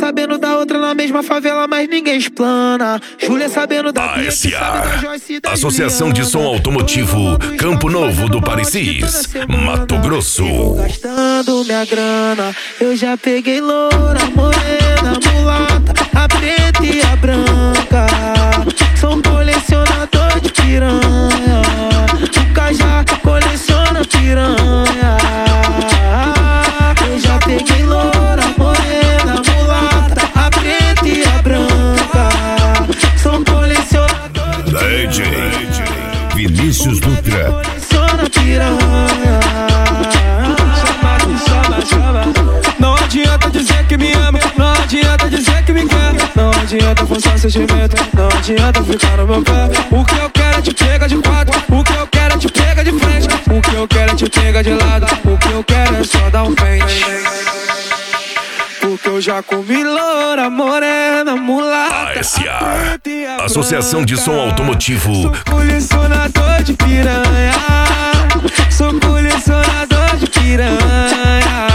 sabendo da outra na mesma favela, mas ninguém explana. Júlia sabendo da Bia, que sabe da Joyce e da Associação de Som Automotivo Campo Novo do Parecis, Mato Grosso. Gastando minha grana, eu já peguei loura, morena, mulata, a preta e a branca. Sou um colecionador de piranha, o Cajá coleciona piranha. Eu já peguei loura, morena, mulata, a preta e a branca. Sou um colecionador de DJ Vinícius Dutra. coleciona piranha. Não adianta dizer que me ama, não adianta dizer que me quer. Não adianta forçar sentimento, não adianta ficar no meu pé. O que eu quero é te pegar de quatro, o que eu quero é te pegar de frente. O que eu quero é te pegar de lado, o que eu quero é só dar um pente. Porque eu já comi loura, morena, mulata, ASA, Associação de Som Automotivo. Sou colecionador de piranha, sou colecionador de piranha.